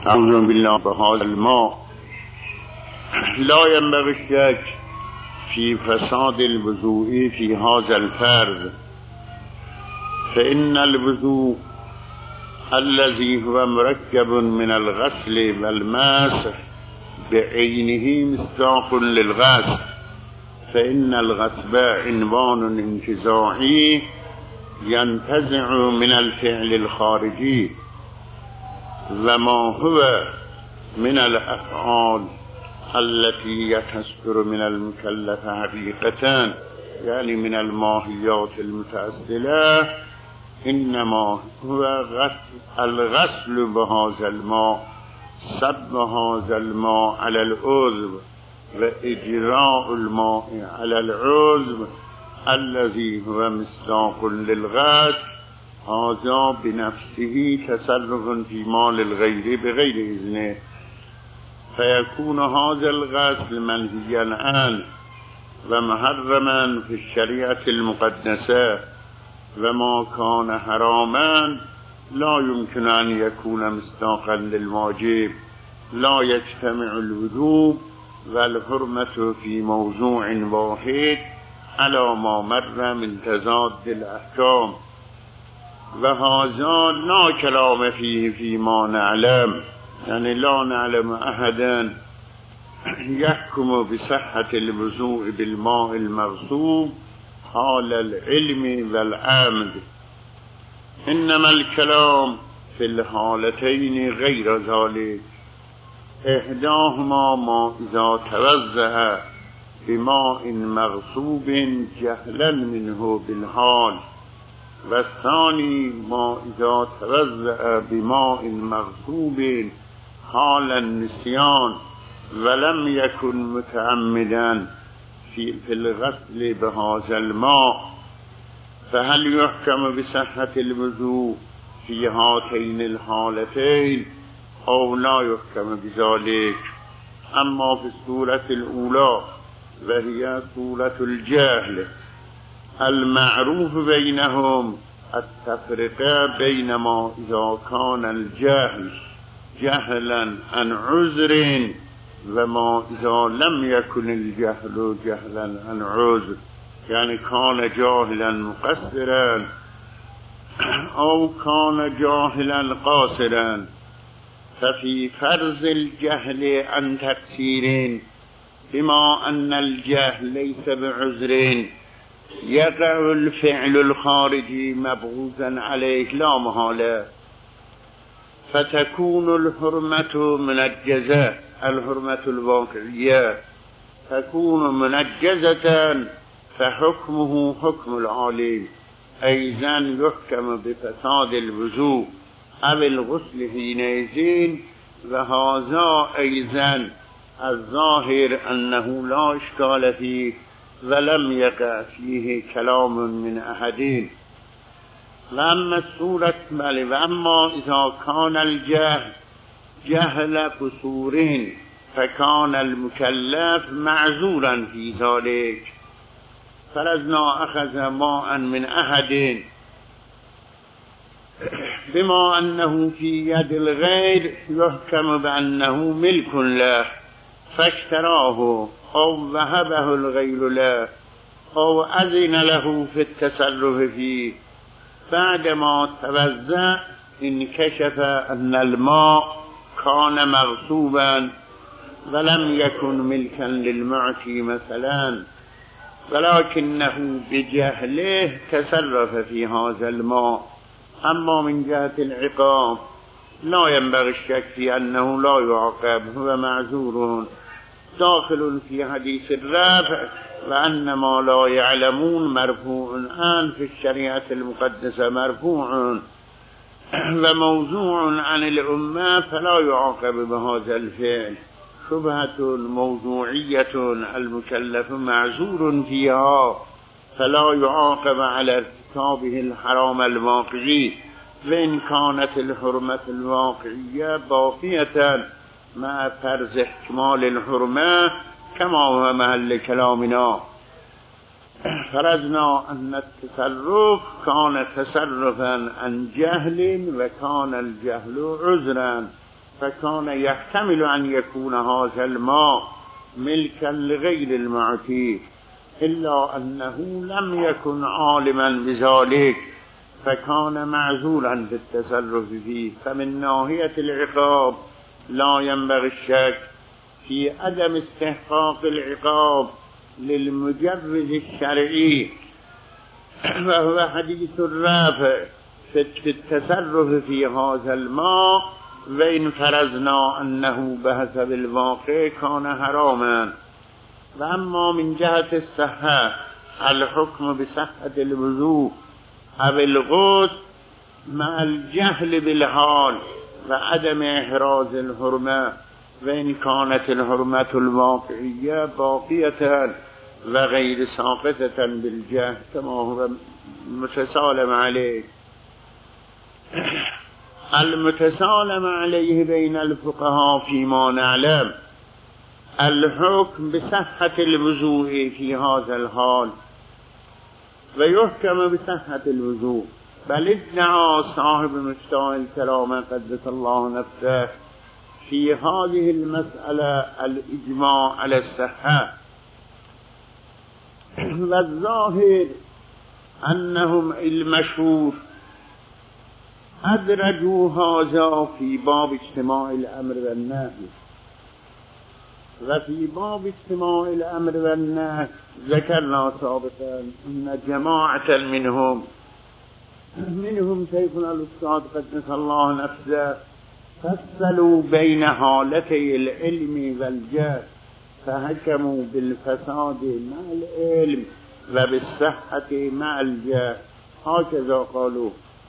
أعوذ بالله بهذا الماء لا ينبغي الشك في فساد الوضوء في هذا الفرد، فإن الوضوء الذي هو مركب من الغسل والمسح بعينه مصداق للغسل، فإن الغسل عنوان انتزاعي ينتزع من الفعل الخارجي، وما هو من الأفعال التي يتصدر من المكلف حقيقة، يعني من الماهيات المتأصلة، إنما هو الغسل بهذا الماء، صب هذا الماء على العضو وإجراء الماء على العضو الذي هو مصداق للغسل، هذا بنفسه تصرف في مال الغير بغير إذنه، فيكون هذا الغسل منهيا عنه ومحرما في الشريعة المقدسة، وما كان حراما لا يمكن أن يكون مصداقا للواجب. لا يجتمع الوجوب والحرمة في موضوع واحد على ما مر من تضاد الأحكام، وهذا لا كلام فيه فيما نعلم، يعني لا نعلم أحدا يحكم بصحة الوضوء بالماء المغصوب حال العلم والعمد، إنما الكلام في الحالتين غير ذلك. إحداهما ما إذا توزع بماء مغصوب جهلا منه بالحال، والثاني ما إذا توزع بماء مغصوب حال النسيان ولم يكن متعمدا في الغسل بهذا الماء، فهل يحكم بصحة الوضوء في هاتين الحالتين أو لا يحكم بذلك؟ أما في الصورة الأولى وهي صورة الجهل المعروف بينهم التفرقة بين ما إذا كان الجهل جهلا عن عذر وما إذا لم يكن الجهل جهلا عن عذر، يعني كان جاهلا مقصرا أو كان جاهلا قاصرا. ففي فرض الجهل عن تقصير بما أن الجهل ليس بعذر يقع الفعل الخارجي مبغوضا عليه لا محالة، فتكون الحرمة منجزة، الحرمة الواقعية تكون منجزة، فحكمه حكم العالم، أيضا يحكم بفساد الوضوء أو الغسل حينئذ، وهذا أيضا الظاهر أنه لا إشكال فيه ولم يقع فيه كلام من أحد. وأما الصورة وأما إذا كان الجهل جهل قصور فكان المكلف معذورا في ذلك، فرزنا أخذ ماء من أحد بما أنه في يد الغير يحكم بأنه ملك له، فاشتراه أو وهبه الغير له أو أذن له في التصرف فيه، بعدما توزع انكشف أن الماء كان مغصوبا ولم يكن ملكا للمعطي مثلا، ولكنه بجهله تصرف في هذا الماء. أما من جهة العقاب لا ينبغي الشك في أنه لا يعاقب، هو معذور داخل في حديث الرفع، وأن ما لا يعلمون مرفوع عن في الشريعة المقدسة مرفوع وموضوع عن الأمة، فلا يعاقب بهذا الفعل. شبهة موضوعية المكلف معذور فيها، فلا يعاقب على ارتكابه الحرام الواقعي، وإن كانت الحرمة الواقعية باقية مع فرض احتمال الحرمة كما هو محل كلامنا. فرضنا أن التصرف كان تصرفا عن جهل وكان الجهل عذرا، فكان يحتمل أن يكون هذا الماء ملكا لغير المعتيق، إلا أنه لم يكن عالما بذلك فكان معذورا بالتصرف فيه. فمن ناحية العقاب لا ينبغي الشك في عدم استحقاق العقاب للمجوز الشرعي، وهو حديث الرافع في التصرف في هذا الماء، وإن فرضنا أنه بحسب الواقع كان حراما. وأما من جهة الصحة الحكم بصحة الوضوء أو الغسل مع الجهل بالحال وعدم إحراز الحرمة، وإن كانت الحرمة الواقعية باقية وغير ساقطة بالجهل كما هو متسالم عليه. المتسالم عليه بين الفقهاء فيما نعلم الحكم بصحة الوضوء في هذا الحال، ويحكم بصحة الوضوء، بل ادعى صاحب مفتاح الكرامة قدس الله نفسه في هذه المسألة الإجماع على الصحة، والظاهر أنهم المشهور أدرجوا هذا في باب اجتماع الأمر والنهي. وفي باب اجتماع الأمر والنهي ذكرنا سابقا أن جماعة منهم شيخنا الأستاذ قدس الله نفسه فصلوا بين حالتي العلم والجهل، فحكموا بالفساد مع العلم وبالصحة مع الجهل، هكذا قالوا،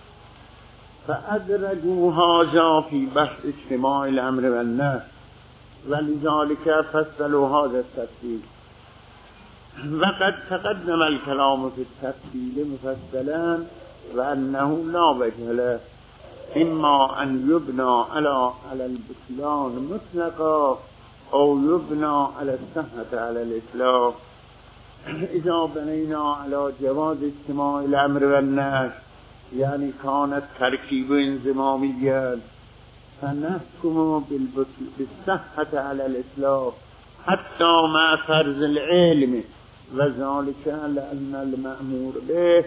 فأدرجوا هذا في بحث اجتماع الأمر والنهي، ولذلك فصلوا هذا التفصيل. وقد تقدم الكلام في التفصيل مفصلا، وأنه لا وجه له إما أن يبنى على البطلان مطلقا أو يبنى على الصحة على الإطلاق. إذا بنينا على جواز اجتماع الأمر والنهي يعني كانت تركيب انضماميا، فنحكم بالصحة على الإطلاق حتى مع فرض العلم، وذلك لأن المأمور به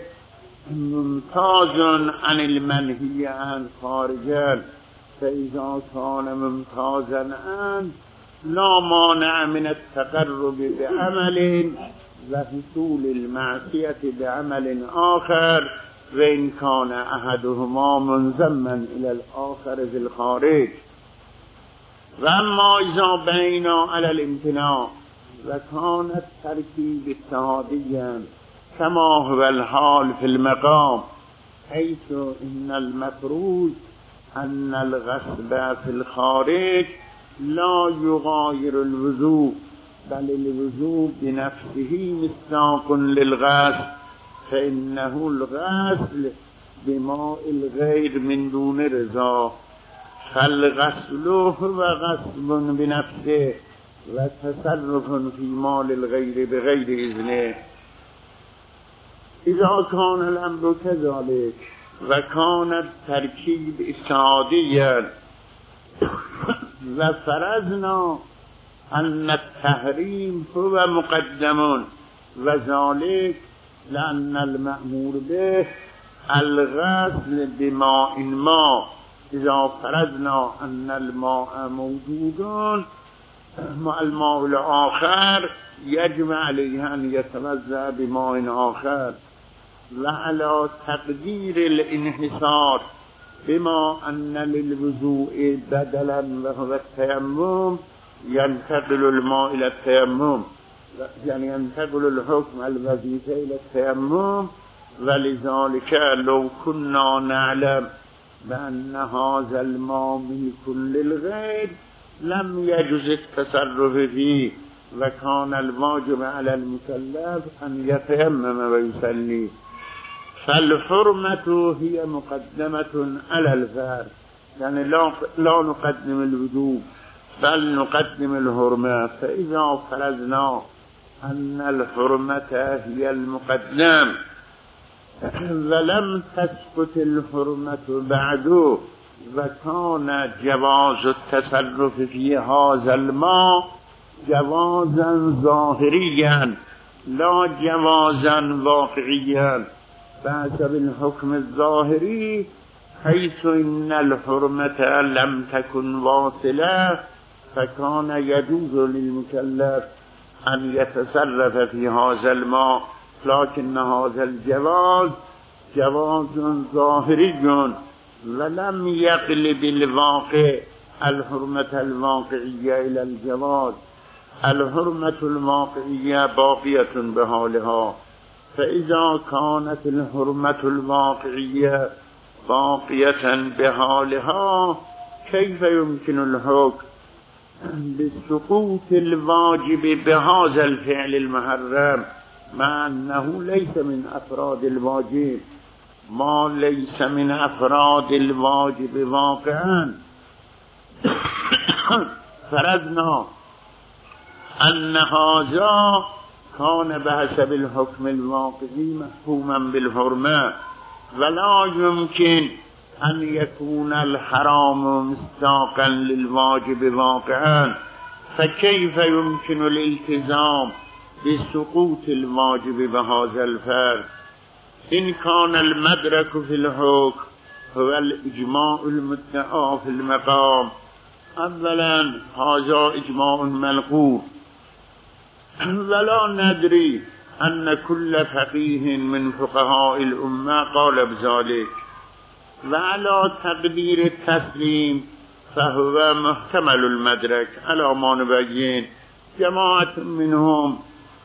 ممتاز عن المنهي عن خارجا، فإذا كان ممتازا عن لا مانع من التقرب بعمل وحصول المعصية بعمل آخر، وإن كان أحدهما منضما إلى الآخر في الخارج. وأما إذا بنينا على الامتناع وكان التركيب اتحاديا كما هو الحال في المقام، حيث إن المفروض أن الغصب في الخارج لا يغاير الوضوء، بل الوضوء بنفسه مصداق للغسل، فإنه الغسل بماء الغير من دون رضا، فالغسل هو غصب بنفسه وتصرف في مال الغير بغير إذنه. إذا كان الأمر كذلك وكان التركيب اجتهاديا وفرضنا أن التحريم هو مقدم، وذلك لأن المأمور به الغسل بماء ما، إذا فرضنا أن الماء موجود مع الماء الآخر يجب عليه أن يتوضأ بماء آخر، وعلى تقدير الانحصار بما أن للوضوء بدلا وهو التيمم ينتقل الماء إلى التيمم، يعني ينتقل الحكم الوظيفة إلى التيمم. ولذلك لو كنا نعلم بأن هذا الماء ملك للغير لم يجوز التصرف فيه، وكان الواجب على المكلف أن يتيمم ويصلي. فالحرمة هي مقدمة على الفعل، يعني لا نقدم الوضوء بل نقدم الحرمة. فإذا فرضنا أن الحرمة هي المقدم ولم تسقط الحرمة بعد، و کان جواز التصرف فی هذا الماء جوازا ظاهریا لا جوازا واقعیا بحسب الحكم الظاهري حيث إن الحرمة لم تكن واصلة فكان يجوز للمكلف أن يتصرف في هذا الماء لكن هذا الجواز جواز ظاهري ولم يقلب الواقع الحرمة الواقعية إلى الجواز. الحرمة الواقعية باقية بحالها، فإذا كانت الحرمة الواقعية باقية بحالها كيف يمكن الحكم بسقوط الواجب بهذا الفعل المحرم مع أنه ليس من أفراد الواجب؟ ما ليس من أفراد الواجب واقعا فرضنا أن هذا كان بحسب الحكم الواقعي محكوما بالحرمة ولا يمكن أن يكون الحرام مصداقا للواجب واقعا، فكيف يمكن الالتزام بسقوط الواجب بهذا الفرق؟ إن كان المدرك في الحكم هو الإجماع المدعى في المقام، أولا هذا إجماع ملغوب ولا ندري أن كل فقيه من فقهاء الأمة قال بذلك، وعلى تقدير التسليم فهو محتمل المدرك على ما نبين. جماعة منهم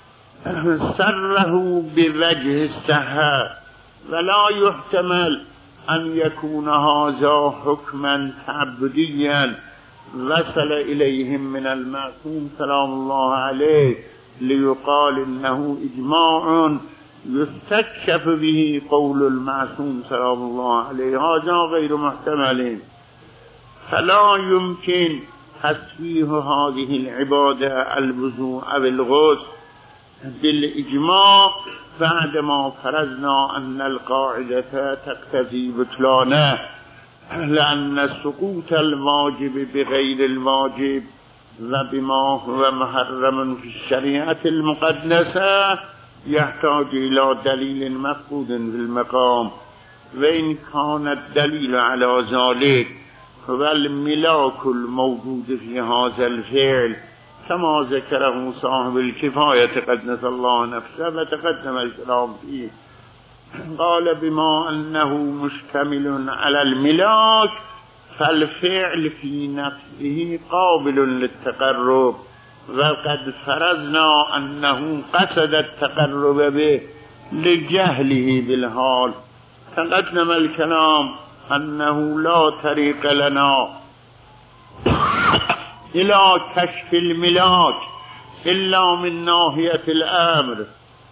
سره بوجه الصحة ولا يحتمل أن يكون هذا حكما تعبديا وصل إليهم من المعصوم سلام الله عليه ليقال إنه إجماع يستكشف به قول المعصوم سلام الله عليه، هذا غير محتمل. فلا يمكن تسويه هذه العبادة الوضوء أو الغسل بالإجماع بعدما فرضنا أن القاعدة تقتضي بطلانه، لأن سقوط الواجب بغير الواجب وبما هو محرم في الشريعة المقدسة يحتاج إلى دليل مفقود في المقام، وإن كان الدليل على ذلك هو الملاك الموجود في هذا الفعل كما ذكره صاحب الكفاية قدس الله نفسه وتقدم الكلام فيه. قال بما أنه مشتمل على الملاك فالفعل في نفسه قابل للتقرب، وقد فرضنا أنه قصد التقرب به لجهله بالحال. تقدم الكلام أنه لا طريق لنا إلى كشف الملاك إلا من ناحية الأمر،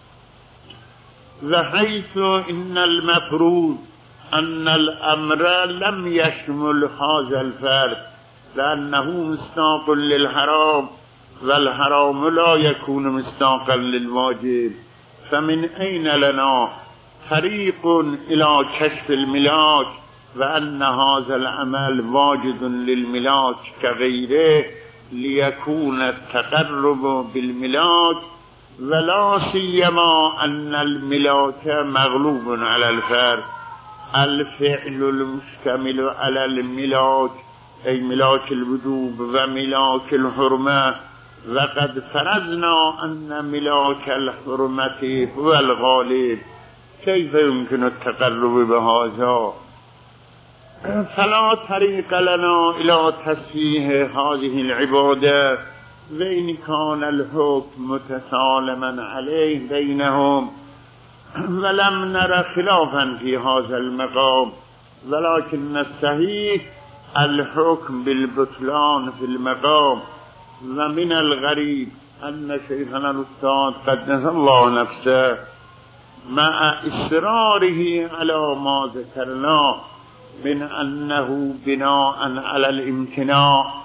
وحيث إن المفروض أن الأمر لم يشمل هذا الفرد لأنه مصداق للحرام والحرام لا يكون مصداقا للواجب، فمن أين لنا طريق إلى كشف الملاك وأن هذا العمل واجد للملاك كغيره ليكون التقرب بالملاك، ولا سيما أن الملاك مغلوب على الفرد. الفعل المشتمل على الملاك أي ملاك الوجوب وملاك الحرمة، وقد فرضنا أن ملاك الحرمة هو الغالب، كيف يمكن التقرب بهذا؟ فلا طريق لنا إلى تصحيح هذه العبادة، وإن كان الحكم متسالما عليه بينهم ولم نرى خلافا في هذا المقام، ولكن الصحيح الحكم بالبطلان في المقام. ومن الغريب أن شيخنا الأستاذ قدس الله نفسه مع إصراره على ما ذكرناه من أنه بناء على الامتناع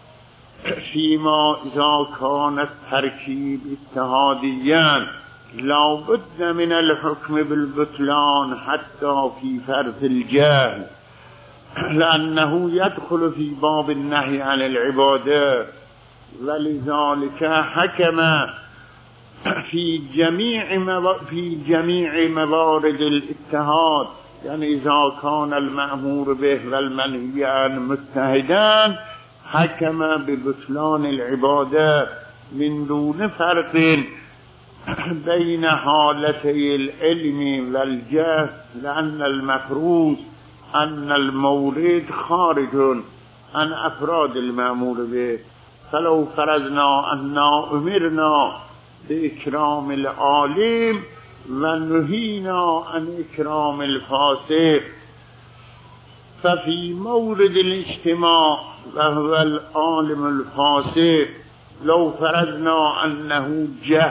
فيما إذا كان التركيب اتحاديا لا بد من الحكم بالبطلان حتى في فرض الجهل، لأنه يدخل في باب النهي عن العبادة، ولذلك حكم في جميع موارد الاتحاد، يعني إذا كان المأمور به والمنهي عنه متحدان حكم ببطلان العبادة من دون فرق بين حالتي العلم والجهل، لأن المفروض أن المورد خارج عن أفراد المأمور به. فلو فرضنا أننا أمرنا بإكرام العالم ونهينا عن إكرام الفاسق، ففي مورد الاجتماع وهو العالم الفاسق لو فرضنا أنه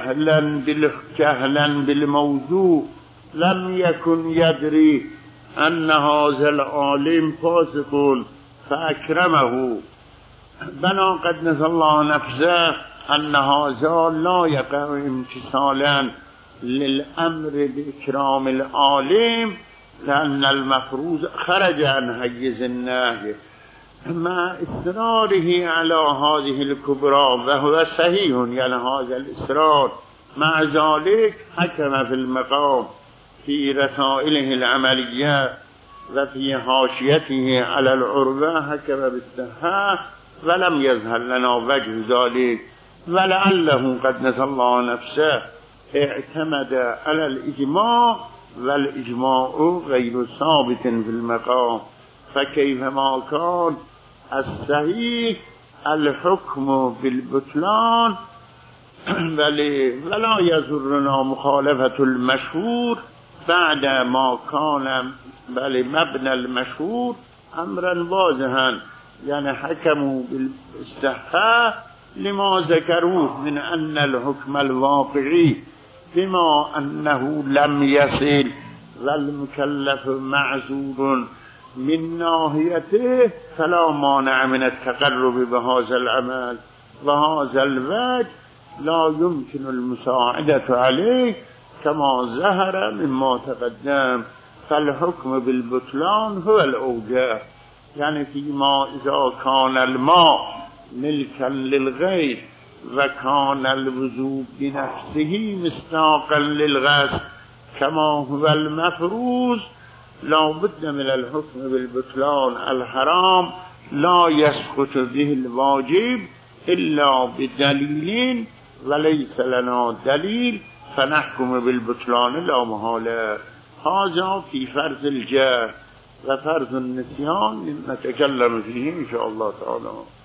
جهلا بالموضوع لم يكن يدري أن هذا العالم فاسق فأكرمه، بنا قد نزل الله نفسه أن هذا لا يقع امتثالا للأمر بإكرام العالم، لأن المفروض خرج عن حيز النهي مع إصراره على هذه الكبرى، وهو صحيح يعني هذا الإصرار. مع ذلك حكم في المقام في رسائله العملية وفي حاشيته على العروة حكم بالصحة، ولم يظهر لنا وجه ذلك، ولعله قد نسى الله نفسه اعتمد على الإجماع، والإجماع غير ثابت في المقام، فكيفما كان الصحيح الحكم بالبطلان، ولا يضرنا مخالفة المشهور بعد ما كان مبنى المشهور أمرا واضحا، يعني حكموا بالصحة لما ذكروه من أن الحكم الواقعي بما أنه لم يصل والمكلف معذور من ناحيته فلا مانع من التقرب بهذا العمل، وهذا الوجه لا يمكن المساعدة عليه كما ظهر مما تقدم. فالحكم بالبطلان هو الأوجه، يعني فيما إذا كان الماء ملكا للغير وكان الوضوء بنفسه مصداقا للغسل كما هو المفروض، لا بد من الحكم بالبطلان. الحرام لا يسقط به الواجب إلا بدليل، وليس لنا دليل فنحكم بالبطلان لا محالة. هذا في فرض الجهل وفرض النسيان نتكلم فيه إن شاء الله تعالى.